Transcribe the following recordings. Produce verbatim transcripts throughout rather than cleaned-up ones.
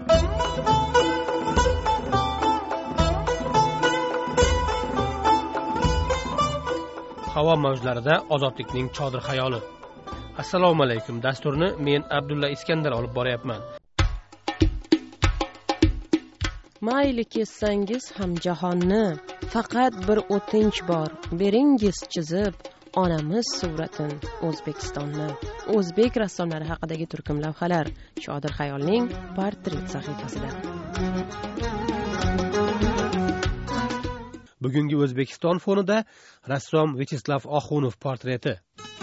Havo mavjlarida ozodlikning chodir xayoli. Assalomu alaykum. Dasturni men Abdulla Iskandar olib boryapman. Mayli kessangiz ham jahonni, faqat bir o'tinch bor, beringiz chizib onamiz suratin O'zbekistonni. O'zbek rassomlari haqidagi turkum lavhalar Chodir xayolning portret sahifasida. Bugungi O'zbekiston fonida rassom Vyacheslav Oxunov portreti.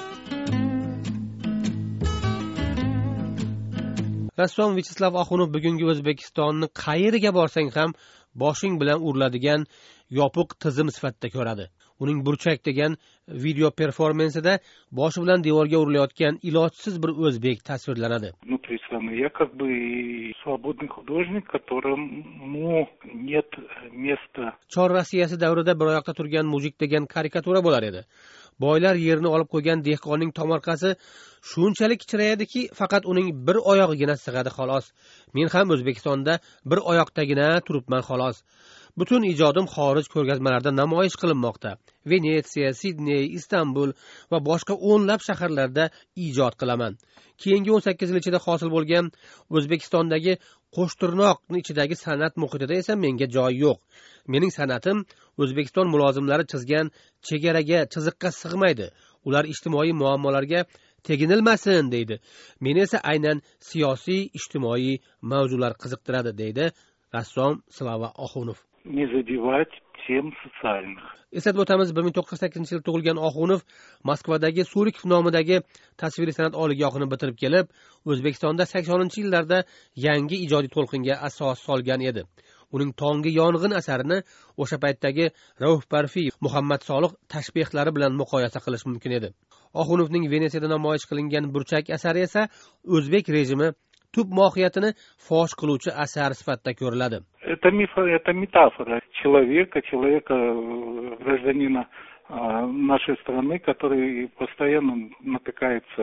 Rassom Vyacheslav Oxunov bugungi O'zbekistonni qayerga borsang ham boshing bilan uriladigan yopiq tizim sifatida ko'radi. Uning burchak degan video performansida boshi bilan devorga urilayotgan ilojsiz bir o'zbek tasvirlanadi. Внутри страны я как бы свободный художник, которому нет места. Chor Rossiyasi davrida bir oyoqda turgan mujik degan karikatura bo'lar edi. Boylar yerni olib qo'ygan dehqonning tomorqasi shunchalik kichrayadiki, faqat uning bir oyog'igina sig'adi xolos. Men ham O'zbekistonda bir oyoqdagina turibman xolos. Butun ijodim xorij ko'rgazmalarida namoyish qilinmoqda. Venetsiya, Sidney, Istanbul va boshqa o'nlab shaharlarda ijod qilaman. Keyingi o'n sakkiz yil ichida hosil bo'lgan O'zbekistondagi qo'shtirnoqning ichidagi san'at muhitida esa menga joy yo'q. Mening san'atim O'zbekiston mulozimlari chizgan chegaraga, chiziqqa sig'maydi. Ular ijtimoiy muammolarga teginilmasin deydi. Meni esa aynan siyosiy, ijtimoiy mavzular qiziqtiradi deydi rassom Slava Oxunov. Не задевать тем социальных. Eslatib o'tamiz, bir ming to'qqiz yuz sakkizinchi yilda tug'ilgan Oxunov Moskvadagi Surikov nomidagi tasviriy san'at oliygohini bitirib kelib, O'zbekistonda saksoninchi yillarda yangi ijodiy to'lqinga asos solgan edi. Uning Tongi yong'in asarini o'sha paytdagi Rauf Parfi, Muhammad Soliq tashbihlari bilan muqoyasa qilish mumkin edi. Oxunovning Venetsiyada namoyish qilingan burchak asari esa o'zbek rejimi tub mohiyatini fosh qiluvchi asar sifatida ko'riladi. Это миф, это метафора человека, человека, гражданина нашей страны, который постоянно натыкается,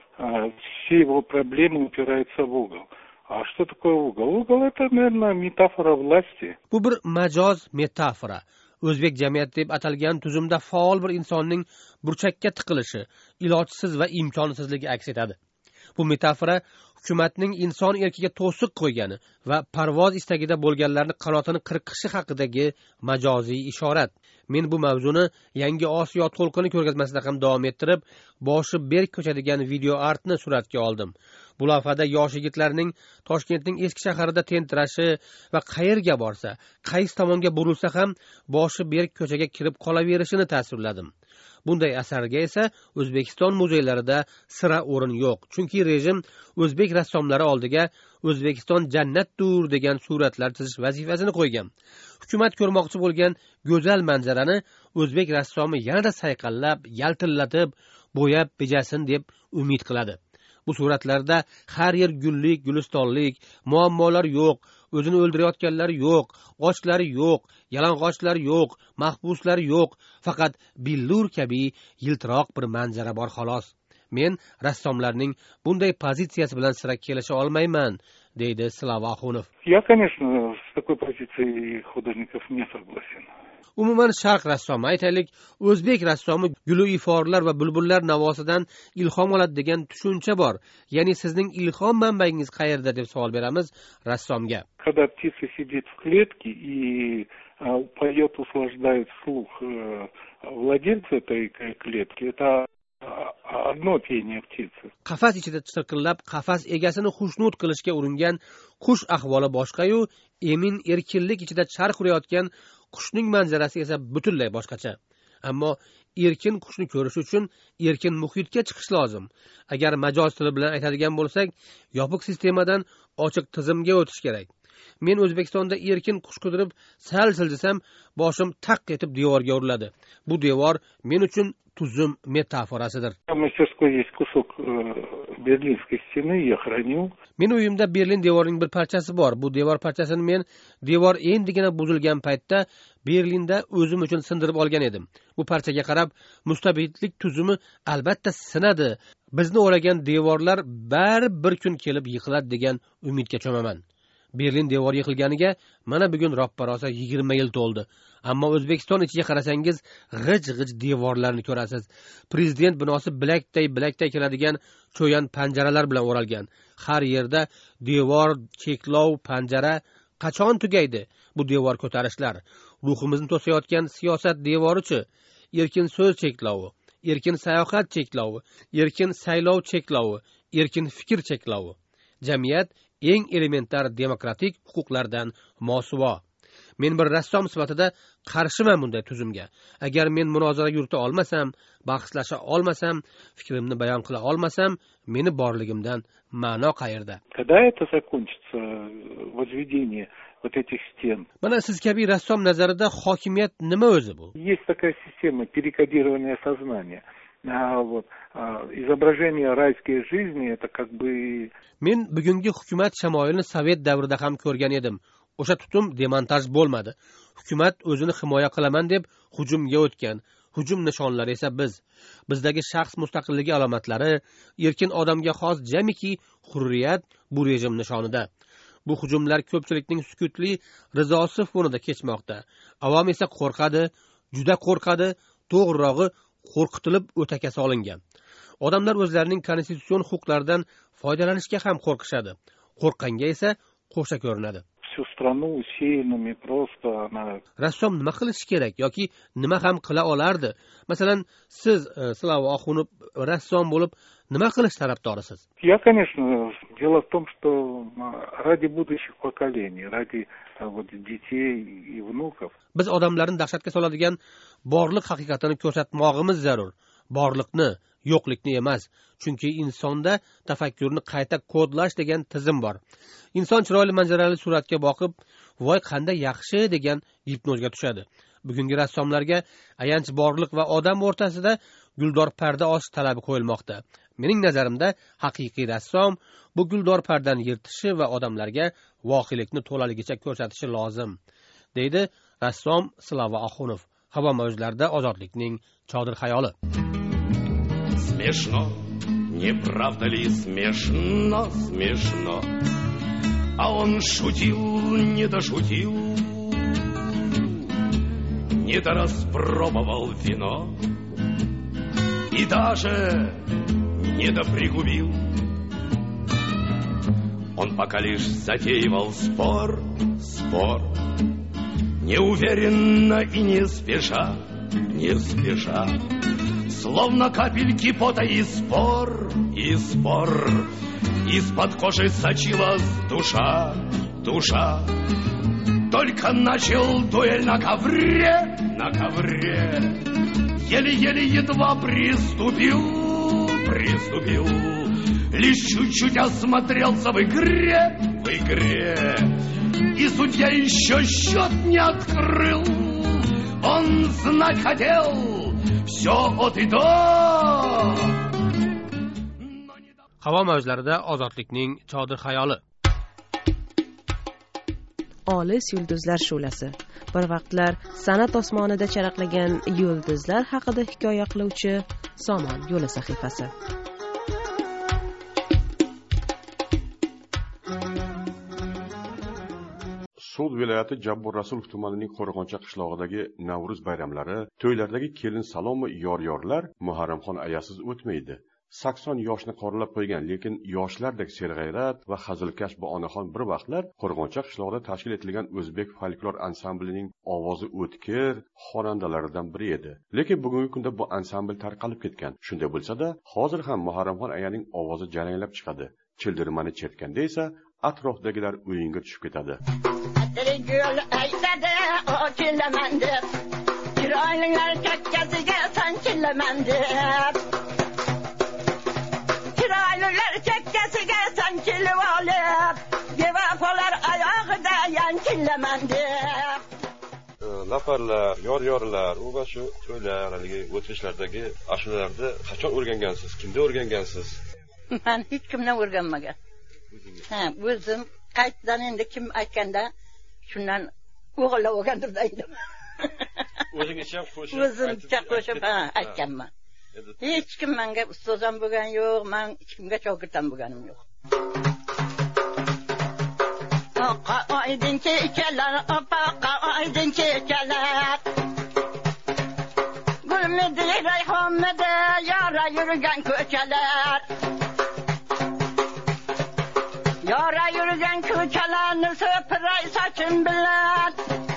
все его проблемы упираются в угол. А что такое угол? Угол — это, наверное, метафора власти. Bu bir majoz metafora. O'zbek jamiyati deb atalgan tuzumda faol bir insonning burchakka tiqilishi, ilojsiz va imkonsizligi aks etadi. Bu metafora hukumatning inson erkiga to'siq qo'ygani va parvoz istagida bo'lganlarni qanotini qirqishi haqidagi majoziy ishorat. Men bu mavzuni Yangi Osiyo to'lqini ko'rgazmasida ham davom ettirib, boshi berk ko'chadigan video artni suratga oldim. Bu lavhada yosh yigitlarning Toshkentning eski shaharida tentirashi va qayerga borsa, qaysi tomonga burilsa ham boshi berk ko'chaga kirib qolaverishini tasvirladim. Bunday asarga esa O'zbekiston muzeylarida sira o'rin yo'q. Chunki rejim o'zbek rassomlari oldiga O'zbekiston jannatdir degan suratlar chizish vazifasini qo'ygan. Hukumat ko'rmoqchi bo'lgan go'zal manzarani o'zbek rassomi yanada sayqallab, yaltillatib, bo'yab bejasin deb umid qiladi. Bu suratlarda har yer gullik, gulistonlik, muammolar yo'q, o'zini o'ldirayotganlar yo'q, ochlar yo'q, yalang'ochlar yo'q, mahbuslar yo'q, faqat billur kabi yiltiroq bir manzara bor xolos. Men rassomlarning bunday pozitsiyasi bilan sira kelisha olmayman, deydi Slava Oxunov. Я, конечно, с такой позицией художников не согласен. Umuman sharq rassomi, aytaylik, o'zbek rassomi gulu iforlar va bulbullar navosidan ilhom oladi degan tushuncha bor. Ya'ni sizning ilhom manbaingiz qayerda deb savol beramiz rassomga. Когда птица сидит в клетке и поет, услаждает слух владельца этой клетки, это одно pение птицы. Qafas ichida chirqillab, qafas egasini xushnud qilishga uringan qush ahvoli boshqa-yu, emin erkinlik ichida charx urayotgan qushning manzarasi esa butunlay boshqacha. Ammo erkin qushni ko'rish uchun erkin muhitga chiqish lozim. Agar majoz tili bilan aytadigan bo'lsak, yopiq sistemadan ochiq tizimga o'tish kerak. Men O'zbekistonda erkin qush qidirib sal siljisam, boshim taq etib devorga uriladi. Bu devor men uchun tuzum metaforasidir. В мастерской есть кусок Берлинской стены, я хранил. Men uyimda Berlin devorining bir parchasi bor. Bu devor parchasini men devor endigina buzilgan paytda Berlinda o'zim uchun sindirib olgan edim. Bu parchaga qarab, mustabidlik tuzumi albatta sinadi. Bizni o'ragan devorlar bari bir kun kelib yiqiladi degan umidga cho'maman. Berlin devori yiqilganiga mana bugun roppa-rosa yigirma yil to'ldi. Ammo O'zbekiston ichiga qarasangiz, g'ij-g'ij devorlarni ko'rasiz. Prezident binosi bilakday-bilakday keladigan cho'yan panjaralar bilan o'ralgan. Har yerda devor, cheklov, panjara. Qachon tugaydi bu devor ko'tarishlar? Ruhimizni to'sayotgan siyosat devorichi, erkin so'z cheklovi, erkin sayohat cheklovi, erkin saylov cheklovi, erkin fikr cheklovi. Jamiyat eng elementar demokratik huquqlardan mosuvo. Men bir rassom sifatida qarshiman bunday tuzumga. Agar men munozara yurita olmasam, bahslasha olmasam, fikrimni bayon qila olmasam, meni borligimdan ma'no qayerda? Когда это закончится, возведение вот этих стен? Mana siz kabi rassom nazarida hokimiyat nima o'zi bu? Есть такая система перекодирования сознания. А вот а, изображение райской жизни это как бы Men bugungi hukumat shamoyilini sovet davrida ham ko'rgan edim. O'sha tutum demontaj bo'lmadi. Hukumat o'zini himoya qilaman deb hujumga o'tgan. Hujum nishonlari esa biz. Bizdagi shaxs mustaqilligi alomatlari, erkin odamga xos jamiki hurriyat bu rejim nishonida. Bu hujumlar ko'pchilikning sukutli rizosi fonida kechmoqda. Avom esa qo'rqadi, juda qo'rqadi, to'g'rirog'i qo'rqitilib o'taka solingan. Odamlar o'zlarining konstitutsion huquqlaridan foydalanishga ham qo'rqishadi. Qo'rqqanga esa qo'sha ko'rinadi. Всю страну усеянными просто она... Rassom nima qilishi kerak yoki nima ham qila olardi? Masalan, siz Slava Oxunov rassom bo'lib nima qilish tarafdorisiz? Я, конечно, дело в том, что ради будущих поколений, ради вот детей и внуков. Biz odamlarni dahshatga soladigan borliq haqiqatini ko'rsatmog'imiz zarur. Borliqni, yo'qlikni emas. Chunki insonda tafakkurni qayta kodlash degan tizim bor. Inson chiroyli manzarali suratga boqib, voy qanday yaxshi degan gipnozga tushadi. Bugungi rassomlarga ayanch borliq va odam o'rtasida guldor parda ochish talabi qo'yilmoqda. Mening nazarimda haqiqiy rassom bu guldor pardani yirtishi va odamlarga voqelikni to'laligicha ko'rsatishi lozim, deydi rassom Slava Oxunov. Havo mavjlarida ozodlikning chodir xayoli. Смешно, не правда ли смешно, смешно? А он шутил, не дошутил, не дораспробовал вино и даже не допригубил. Он пока лишь затеивал спор, спор, неуверенно и не спеша, не спеша, словно капельки пота и спор, и спор. Из-под кожи сочилась душа, душа. Только начал дуэль на ковре, на ковре. Еле-еле едва приступил, приступил. Лишь чуть-чуть осмотрелся в игре, в игре. И судья еще счет не открыл. Он знать хотел все от и до. Havo mavjlarida ozodlikning chodir xayoli. Olis yulduzlar shu'lasi. Bir vaqtlar san'at osmonida charaqlagan yulduzlar haqida hikoya qiluvchi Somon yo'li sahifasi. So'd viloyati Jabbur Rasulov tumanining Qo'rg'oncha qishlog'idagi Navruz bayramlari, to'ylardagi kelin salom va yor-yorlar Muharramxon ayasiz o'tmaydi. sakson yoshni qoralab qo'ygan, lekin yoshlardek serg'ayrat va hazilkash bu onaxon bir vaqtlar Qo'rg'oncha qishlog'ida tashkil etilgan o'zbek folklor ansamblining ovozi o'tkir xonandalaridan biri edi. Lekin bugungi kunda bu ansambl tarqalib ketgan. Shunday bo'lsa-da, hozir ham Muharramxon ayaning ovozi jaranglab chiqadi. Childirmani chertkanda esa atrofdagilar o'yinga tushib ketadi. Gül aytadi, o killaman deb, chiroylilar chakkasiga sanchillaman deb. Chiroylilar chakkasiga sanchilib olib, bevafolar oyog'ida yanchillaman deb. Laparlar, yor-yorlar, u va shu to'ylar, haligi o'tmishlardagi ashulalarni qachon o'rgangansiz? Kimda o'rgangansiz? Men hech kimdan o'rganmagan. Ha, o'zim qaytdan endi kim aytganda shundan o'g'irlab o'rgandim deydim. O'zingizcha qo'shib, o'zimcha qo'shib aytganman. Hech kim menga ustoz ham bo'lgan yo'q, men hech kimga shogird ham bo'lganim yo'q. oqa oydin kechalar opaqa oydin kechalar gulmidi rayhonmidi yora yurgan ko'chalar yora yurgan ko'chalarni so'piray sochim bilan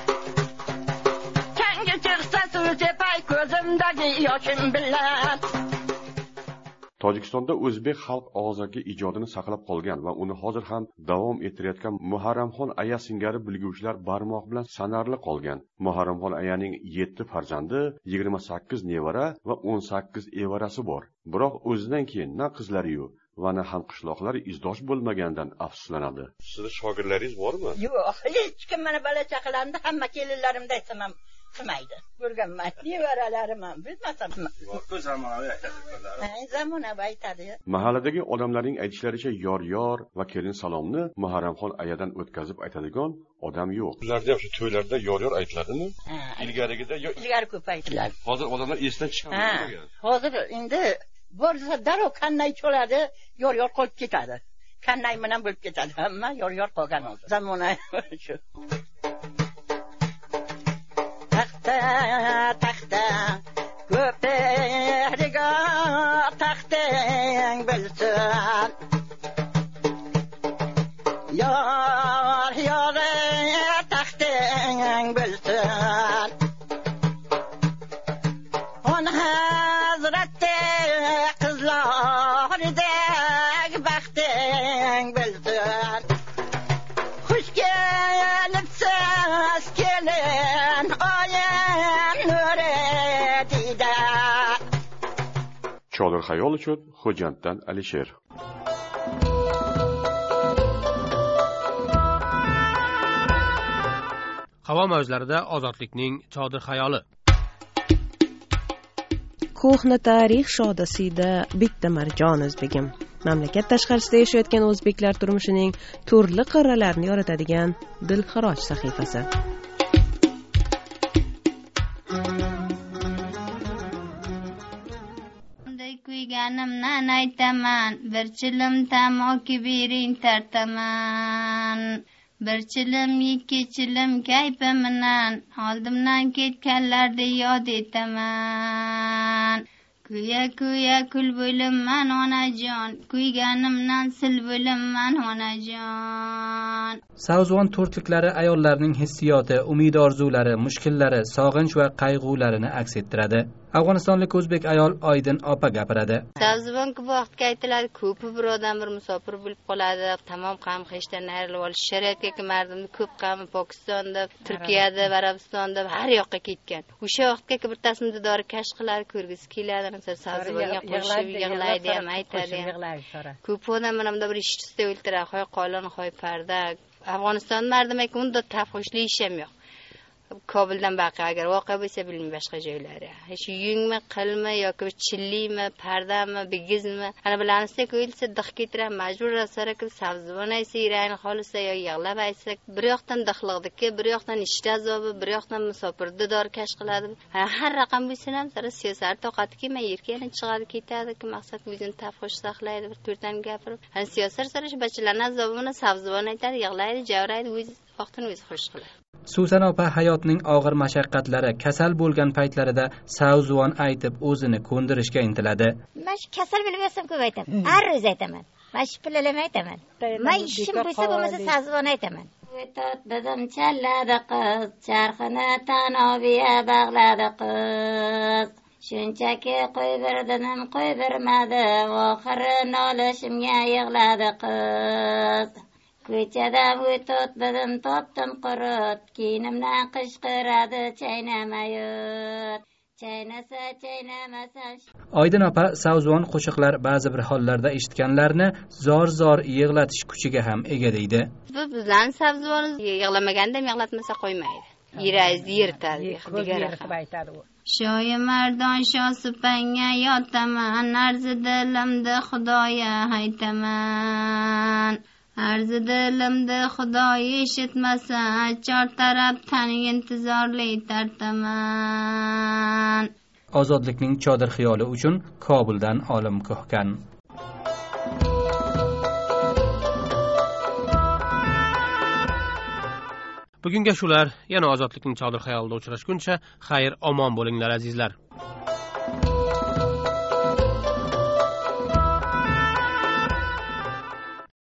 changi chiqsa suv sepay ko'zimdagi yoshim bilan. Tojikistonda o'zbek xalq og'zaki ijodini saqlab qolgan va uni hozir ham davom ettirayotgan Muharramxon aya singari bilguvchilar barmoq bilan sanarli qolgan. Muharramxon ayaning yetti farzandi, yigirma sakkiz nevara va o'n sakkiz evarasi bor. Biroq o'zidan keyin na qizlari-yu va na hamqishloqlari izdosh bo'lmagandan afsuslanadi. Sizning shogirdlaringiz bormi? Yo'q, hech kim mana bola chaqalarimda hamma kelinlarimda aytaman. Qilmaydi. Ko'rganman. Nevaralarim ham bilmasam. Bu zamonaviy aytadilar. Ha, zamonaviy aytadi. Mahalladagi odamlarning aytishlaricha yor-yor va kelin salomni Muharramxon ayadan o'tkazib aytadigan odam yo'q. Ularda ham shu to'ylarda yor-yor aytiladimi? Ilgarigida yo'q. Ilgari ko'p aytiladi. Hozir odamlar esdan chiqadi. Hozir endi borsa darrov qanday choladi, yor-yor qolib ketadi. Qanday bilan bo'lib ketadi. Hamma yor-yor qolgan hozir. Zamonaviy shu. Taxta taxta ko'periga taxtang bilsin yor yor taxtang bilsin on hazrati qizlardek baxting bilsin xush kelibsiz kelin Chodir xayol uchun Xo'janddan Alisher. Havo mavjlarida ozodlikning chodir xayoli. Ko'hna tarix shodasida bitta marjon o'zbegim. Mamlakat tashqarisida yashayotgan o'zbeklar turmushining turli qirralarini yoritadigan dilxiroj sahifasi. Kuyganimdan aytaman, bir chilim tamoki bering tartaman. Bir chilim ikki chilim kaypiminan, oldimdan ketganlarni yod etaman. Kuya kuya kul bo'limman onajon, kuyganimdan sil bo'limman onajon. Savzvon to'rtliklari ayollarning hissiyoti, umid orzulari, mushkullari, sog'inch va qayg'ularini aks ettiradi. Afg'onistonlik o'zbek ayol Oydin opa gapiradi. Savzvon ko'p vaqtga aytiladi, ko'p bir odam bir musofir bo'lib qoladi, tamom qam qishdan ayrilib olish shariatga mardimni ko'p qami Pokistonda, Turkiyada, Arabistonda har yoqqa ketgan. O'sha vaqtga birtasini didori kashf qiladi, ko'rgisi keladi, masalan, savzvonga qo'shib yig'laydi ham, aytadi ham. Ko'p odam mana bunda bir ishchisi o'ltiradi, hoy qolon, hoy parda. Afg'oniston mardimi ekan, unda tafxushli ish ham yo'q. Kobuldan baqa agar voqea bo'lsa bilmayman boshqa joylari. Hech yungmi, qilmi yoki chillimi, pardami, bigizmi? Ana bilansda ko'ylsa dix ketira majbur rasara qilib savzvon aysa, irani xolisa yo yig'lab aysa, bir yoqdan dixliqdiki, bir yoqdan ish azobi, bir yoqdan musofir didor kash qiladi. Har raqam bo'lsa ham sara siyosat toqati kelmay yirkani chiqadi ketadi, ki maqsad o'zini tafxush saqlaydi, bir to'rtdan gapirib. Ana siyosat sara shu bachalarning azobini savzvon aytadi, yig'laydi, javraydi, o'z vaqtini o'zi xush qiladi. Suvsan opa hayotning og'ir mashaqqatlari, kasal bo'lgan paytlarida savzvon aytib o'zini ko'ndirishga intiladi. Men shu kasal bo'lib yasam ko'p aytaman. Har ro'z aytaman. Men shu pillalam aytaman. Men ishim bo'lsa bo'lmasa savzvon aytaman. O'tot dedim challadi qiz, charxini tanoviya bag'ladi qiz. Shunchaki qo'y berdim, qo'y bermadi, oxiri nolishimga yig'ladi qiz. Ko'chada o'tot dedim, topdim qurut, kiyinimdan qishqiradi chaynamayut. Chaynasa chaynamasa. Oydin opa savzvon qo'shiqlar ba'zi bir hollarda eshitganlarni zor-zor yig'latish kuchiga ham ega deydi. Bu bizlarning savzvonimiz yig'lamaganda yig'latmasa qo'ymaydi. Yuragizni yirtadi, degan raqam aytadi u. Shoyi mardon shosipanga yotaman, arzi dilimda xudoya aytaman. Arzi dilimda xudoyi eshitmasa, chor taraf taning intizorli tartaman. Ozodlikning chodir xiyoli uchun Kobuldan Olim Ko'hkan. bugunga shular. Yana ozodlikning chodir xayolida uchrashguncha xayr omon bo'linglar azizlar.